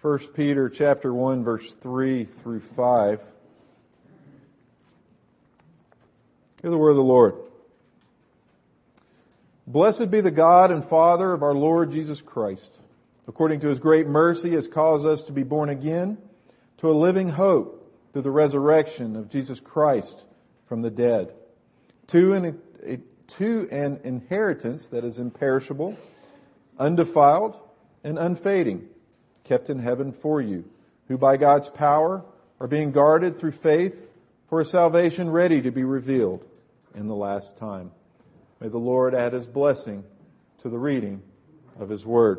1 Peter chapter 1, verse 3 through 5. Hear the word of the Lord. Blessed be the God and Father of our Lord Jesus Christ. According to His great mercy, has caused us to be born again to a living hope through the resurrection of Jesus Christ from the dead, to an inheritance that is imperishable, undefiled, and unfading, kept in heaven for you, who by God's power are being guarded through faith for a salvation ready to be revealed in the last time. May the Lord add His blessing to the reading of His Word.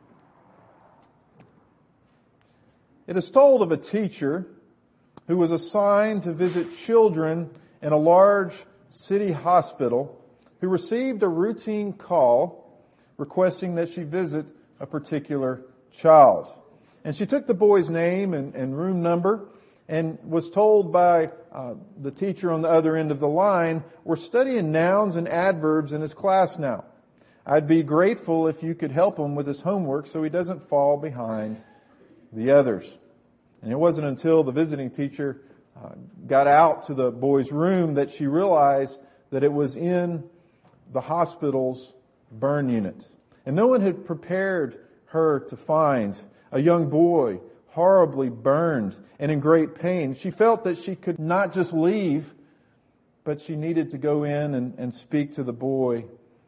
It is told of a teacher who was assigned to visit children in a large city hospital who received a routine call requesting that she visit a particular child. And she took the boy's name and room number and was told by the teacher on the other end of the line, "We're studying nouns and adverbs in his class now. I'd be grateful if you could help him with his homework so he doesn't fall behind the others." And it wasn't until the visiting teacher got out to the boy's room that she realized that it was in the hospital's burn unit. And no one had prepared her to find a young boy horribly burned and in great pain. She felt that she could not just leave, but she needed to go in and speak to the boy.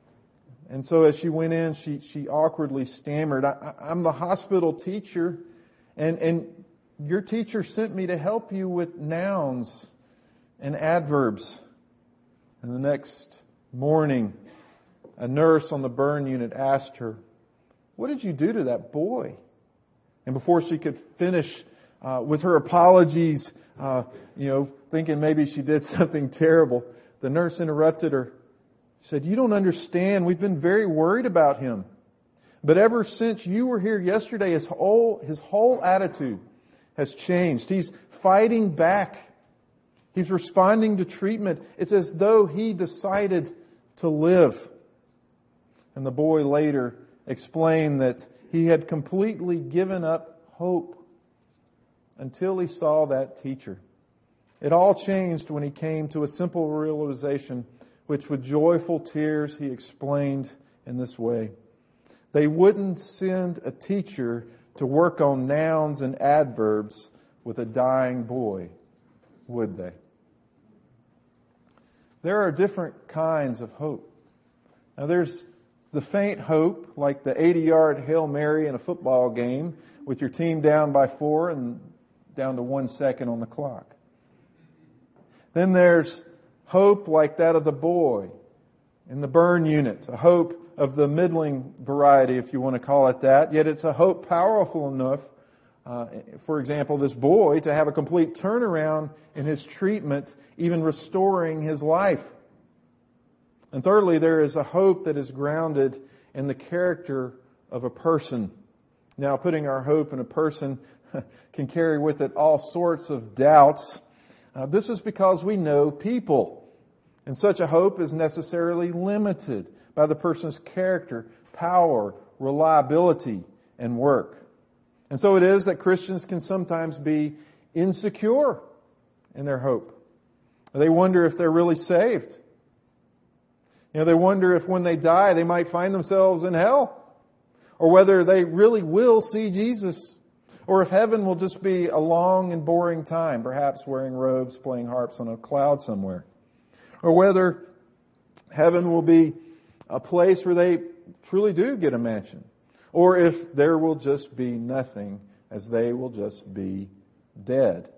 And so as she went in, she awkwardly stammered, I'm the hospital teacher, and your teacher sent me to help you with nouns and adverbs. And the next morning, a nurse on the burn unit asked her, "What did you do to that boy?" And before she could finish with her apologies, thinking maybe she did something terrible, the nurse interrupted her. She said, "You don't understand. We've been very worried about him. But ever since you were here yesterday, his whole attitude has changed. He's fighting back. He's responding to treatment. It's as though he decided to live." And the boy later explained that he had completely given up hope until he saw that teacher. It all changed when he came to a simple realization, which with joyful tears he explained in this way. They wouldn't send a teacher to work on nouns and adverbs with a dying boy, would they? There are different kinds of hope. Now there's the faint hope, like the 80-yard Hail Mary in a football game with your team down by 4 and down to 1 second on the clock. Then there's hope like that of the boy in the burn unit, a hope of the middling variety, if you want to call it that. Yet it's a hope powerful enough, for example, this boy to have a complete turnaround in his treatment, even restoring his life. And thirdly, there is a hope that is grounded in the character of a person. Now, putting our hope in a person can carry with it all sorts of doubts. This is because we know people. And such a hope is necessarily limited by the person's character, power, reliability, and work. And so it is that Christians can sometimes be insecure in their hope. They wonder if they're really saved. They wonder if when they die, they might find themselves in hell, or whether they really will see Jesus, or if heaven will just be a long and boring time, perhaps wearing robes, playing harps on a cloud somewhere, or whether heaven will be a place where they truly do get a mansion, or if there will just be nothing, as they will just be dead.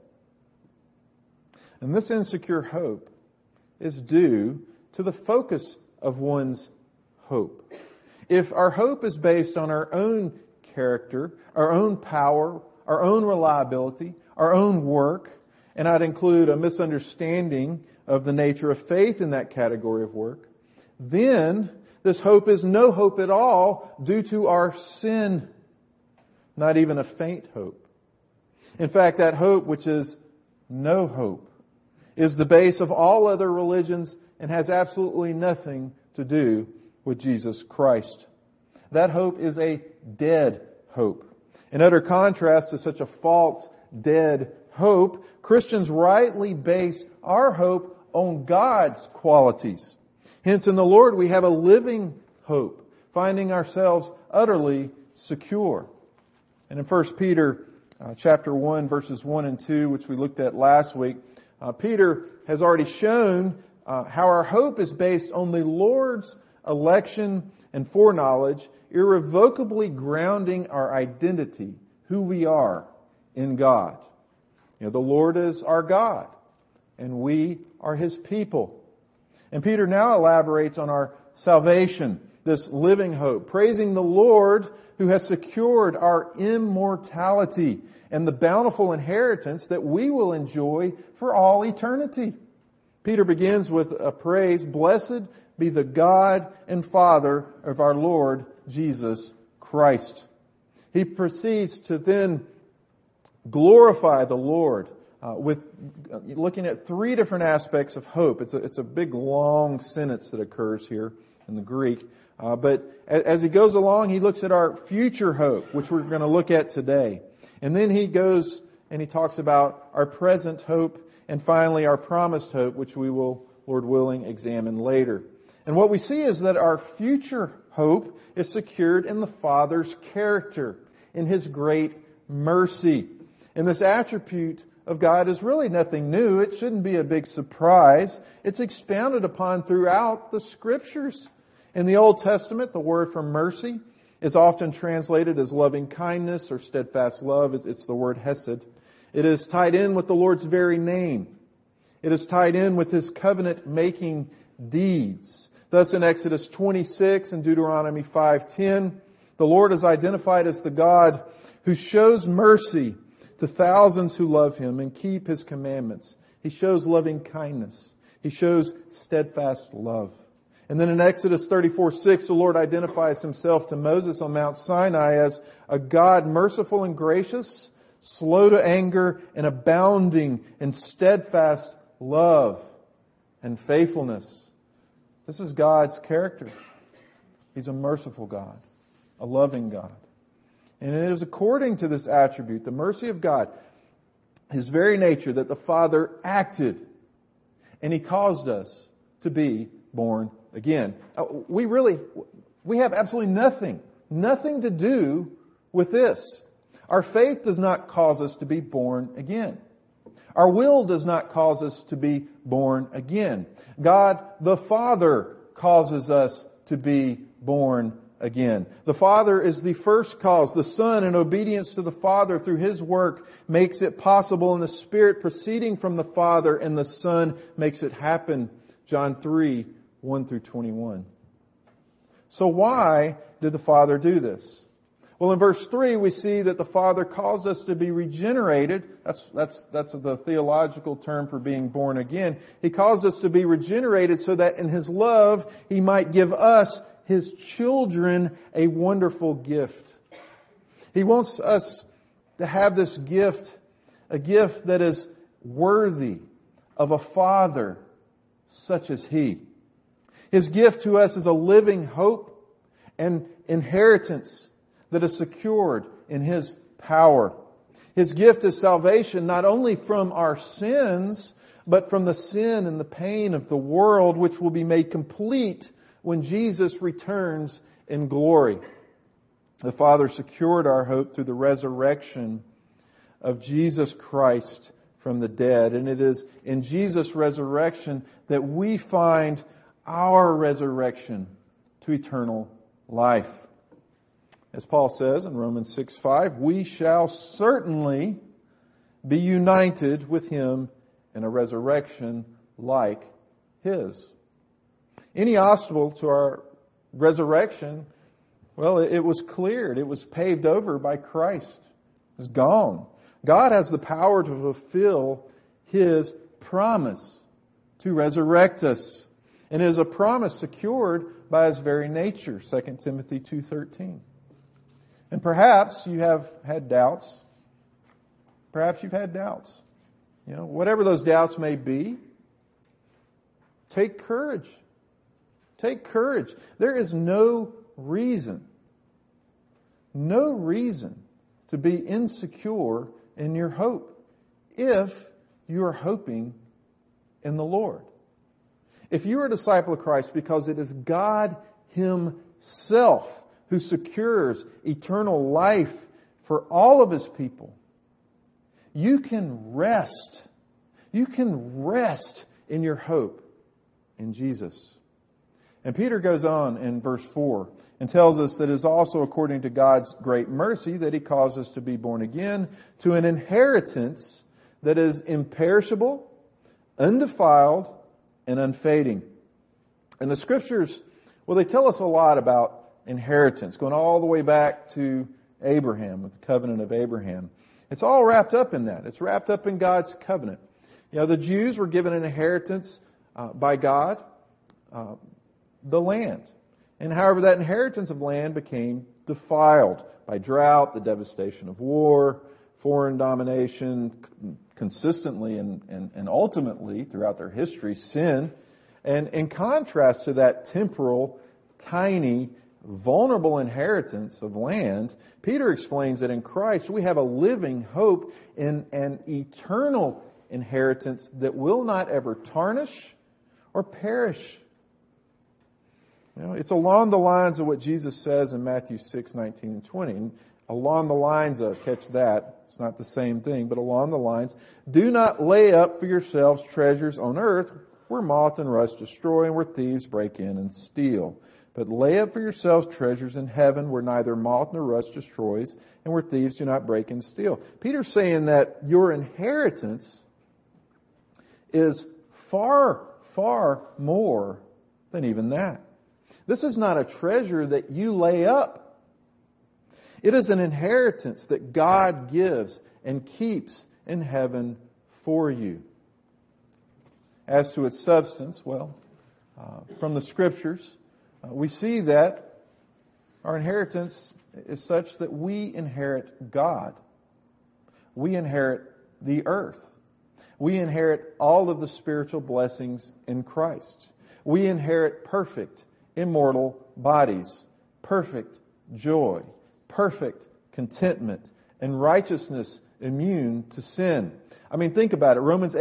And this insecure hope is due to the focus of one's hope. If our hope is based on our own character, our own power, our own reliability, our own work, and I'd include a misunderstanding of the nature of faith in that category of work, then this hope is no hope at all due to our sin, not even a faint hope. In fact, that hope, which is no hope, is the base of all other religions and has absolutely nothing to do with Jesus Christ. That hope is a dead hope. In utter contrast to such a false, dead hope, Christians rightly base our hope on God's qualities. Hence, in the Lord we have a living hope, finding ourselves utterly secure. And in 1 Peter chapter 1, verses 1 and 2, which we looked at last week, Peter has already shown how our hope is based on the Lord's election and foreknowledge, irrevocably grounding our identity, who we are in God. The Lord is our God, and we are His people. And Peter now elaborates on our salvation, this living hope, praising the Lord who has secured our immortality and the bountiful inheritance that we will enjoy for all eternity. Peter begins with a praise, "Blessed be the God and Father of our Lord Jesus Christ." He proceeds to then glorify the Lord with looking at three different aspects of hope. It's a big long sentence that occurs here in the Greek. But as he goes along, he looks at our future hope, which we're going to look at today. And then he goes and he talks about our present hope, and finally our promised hope, which we will, Lord willing, examine later. And what we see is that our future hope is secured in the Father's character, in His great mercy. And this attribute of God is really nothing new. It shouldn't be a big surprise. It's expounded upon throughout the Scriptures. In the Old Testament, the word for mercy is often translated as loving kindness or steadfast love. It's the word hesed. It is tied in with the Lord's very name. It is tied in with His covenant-making deeds. Thus in Exodus 26 and Deuteronomy 5:10, the Lord is identified as the God who shows mercy to thousands who love Him and keep His commandments. He shows loving kindness. He shows steadfast love. And then in Exodus 34:6, the Lord identifies Himself to Moses on Mount Sinai as a God merciful and gracious, slow to anger, and abounding in steadfast love and faithfulness. This is God's character. He's a merciful God, a loving God. And it is according to this attribute, the mercy of God, His very nature, that the Father acted, and He caused us to be born again. We have absolutely nothing to do with this. Our faith does not cause us to be born again. Our will does not cause us to be born again. God the Father causes us to be born again. The Father is the first cause. The Son, in obedience to the Father through His work, makes it possible, and the Spirit proceeding from the Father and the Son makes it happen. John 3:1-21. So why did the Father do this? Well, in verse 3, we see that the Father caused us to be regenerated. That's the theological term for being born again. He caused us to be regenerated so that in His love, He might give us, His children, a wonderful gift. He wants us to have this gift, a gift that is worthy of a Father such as He. His gift to us is a living hope and inheritance that is secured in His power. His gift is salvation not only from our sins, but from the sin and the pain of the world, which will be made complete when Jesus returns in glory. The Father secured our hope through the resurrection of Jesus Christ from the dead. And it is in Jesus' resurrection that we find our resurrection to eternal life. As Paul says in Romans 6:5, we shall certainly be united with Him in a resurrection like His. Any obstacle to our resurrection, well, it was cleared. It was paved over by Christ. It's gone. God has the power to fulfill His promise to resurrect us. And it is a promise secured by His very nature, 2 Timothy 2:13. And perhaps you have had doubts. Perhaps you've had doubts. Whatever those doubts may be, take courage. Take courage. There is no reason to be insecure in your hope if you are hoping in the Lord. If you are a disciple of Christ because it is God Himself who secures eternal life for all of His people, you can rest. You can rest in your hope in Jesus. And Peter goes on in verse 4 and tells us that it is also according to God's great mercy that He caused us to be born again to an inheritance that is imperishable, undefiled, and unfading. And the Scriptures, well, they tell us a lot about inheritance, going all the way back to Abraham, with the covenant of Abraham. It's all wrapped up in that. It's wrapped up in God's covenant. You know, the Jews were given an inheritance by God, the land. And however, that inheritance of land became defiled by drought, the devastation of war, foreign domination, consistently and ultimately throughout their history, sin. And in contrast to that temporal, tiny, vulnerable inheritance of land, Peter explains that in Christ we have a living hope in an eternal inheritance that will not ever tarnish or perish. You know, it's along the lines of what Jesus says in Matthew 6:19 and 20. And along the lines of, catch that, it's not the same thing, but along the lines, do not lay up for yourselves treasures on earth where moth and rust destroy and where thieves break in and steal. But lay up for yourselves treasures in heaven where neither moth nor rust destroys and where thieves do not break and steal. Peter's saying that your inheritance is far, far more than even that. This is not a treasure that you lay up. It is an inheritance that God gives and keeps in heaven for you. As to its substance, well, from the Scriptures, we see that our inheritance is such that we inherit God. We inherit the earth. We inherit all of the spiritual blessings in Christ. We inherit perfect, immortal bodies, perfect joy, perfect contentment, and righteousness immune to sin. I mean, think about it. Romans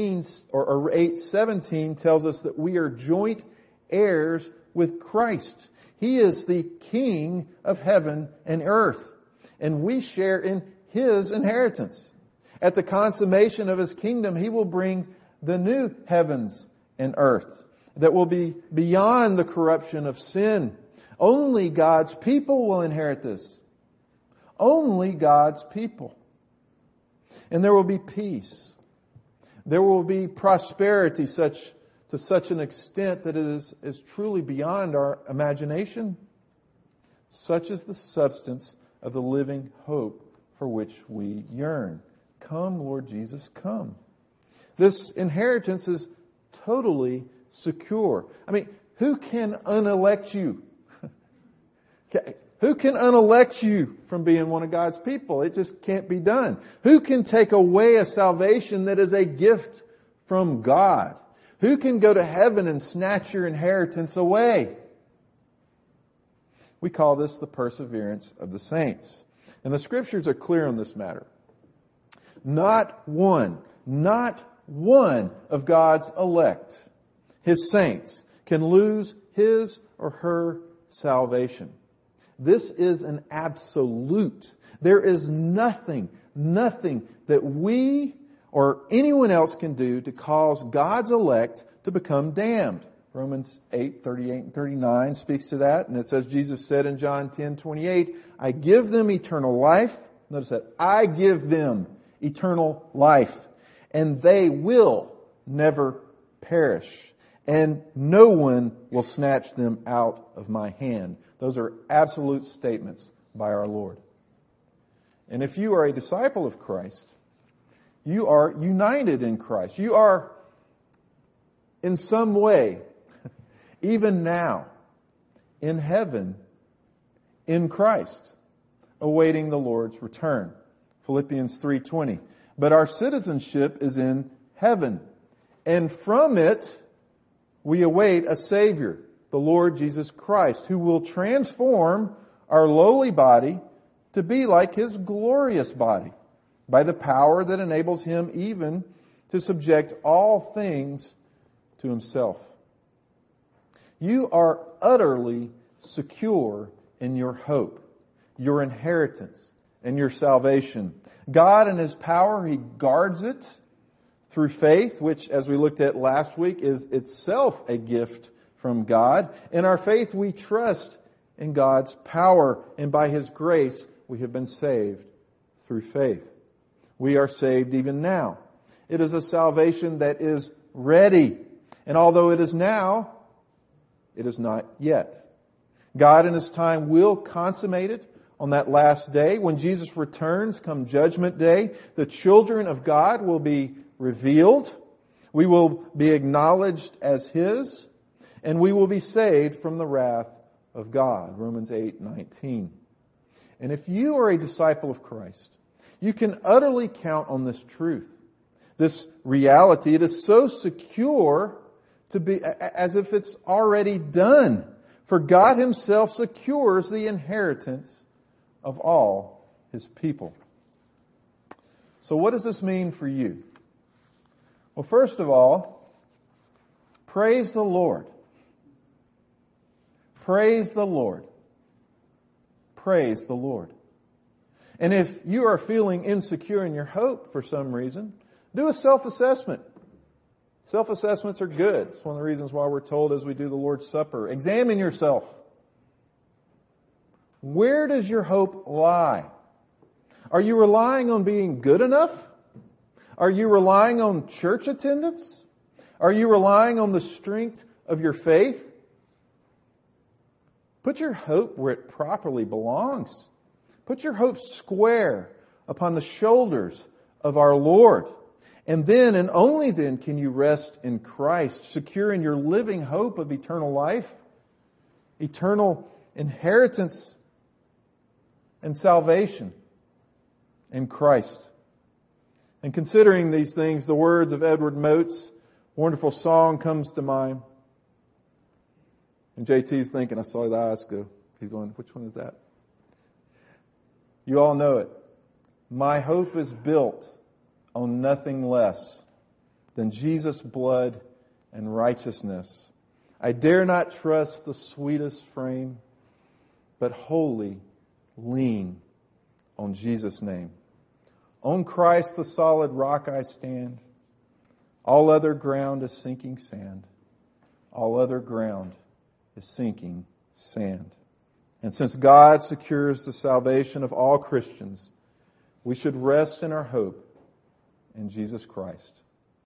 8:17 tells us that we are joint heirs with Christ. He is the King of heaven and earth, and we share in His inheritance. At the consummation of His kingdom, He will bring the new heavens and earth that will be beyond the corruption of sin. Only God's people will inherit this. Only God's people. And there will be peace. There will be prosperity to such an extent that it is truly beyond our imagination. Such is the substance of the living hope for which we yearn. Come, Lord Jesus, come. This inheritance is totally secure. I mean, who can unelect you? Who can unelect you from being one of God's people? It just can't be done. Who can take away a salvation that is a gift from God? Who can go to heaven and snatch your inheritance away? We call this the perseverance of the saints. And the Scriptures are clear on this matter. Not one of God's elect, His saints, can lose his or her salvation. This is an absolute. There is nothing that we or anyone else can do to cause God's elect to become damned. Romans 8:38 and 39 speaks to that, and it says, Jesus said in John 10:28, I give them eternal life. Notice that. I give them eternal life, and they will never perish, and no one will snatch them out of my hand. Those are absolute statements by our Lord. And if you are a disciple of Christ, you are united in Christ. You are in some way, even now, in heaven, in Christ, awaiting the Lord's return. Philippians 3:20. But our citizenship is in heaven, and from it we await a Savior, the Lord Jesus Christ, who will transform our lowly body to be like His glorious body by the power that enables Him even to subject all things to Himself. You are utterly secure in your hope, your inheritance, and your salvation. God in His power, He guards it through faith, which, as we looked at last week, is itself a gift from God. In our faith, we trust in God's power, and by His grace, we have been saved through faith. We are saved even now. It is a salvation that is ready. And although it is now, it is not yet. God in His time will consummate it on that last day. When Jesus returns, come Judgment Day, the children of God will be revealed. We will be acknowledged as His, and we will be saved from the wrath of God. Romans 8:19. And if you are a disciple of Christ, you can utterly count on this truth, this reality. It is so secure to be as if it's already done. For God Himself secures the inheritance of all His people. So what does this mean for you? Well, first of all, praise the Lord. Praise the Lord. Praise the Lord. And if you are feeling insecure in your hope for some reason, do a self-assessment. Self-assessments are good. It's one of the reasons why we're told as we do the Lord's Supper, examine yourself. Where does your hope lie? Are you relying on being good enough? Are you relying on church attendance? Are you relying on the strength of your faith? Put your hope where it properly belongs. Put your hope square upon the shoulders of our Lord. And then, and only then, can you rest in Christ, secure in your living hope of eternal life, eternal inheritance, and salvation in Christ. And considering these things, the words of Edward Mote's wonderful song comes to mind. And JT's thinking, I saw the eyes go. He's going, which one is that? You all know it. My hope is built on nothing less than Jesus' blood and righteousness. I dare not trust the sweetest frame, but wholly lean on Jesus' name. On Christ the solid rock I stand. All other ground is sinking sand. All other ground is sinking sand. And since God secures the salvation of all Christians, we should rest in our hope in Jesus Christ.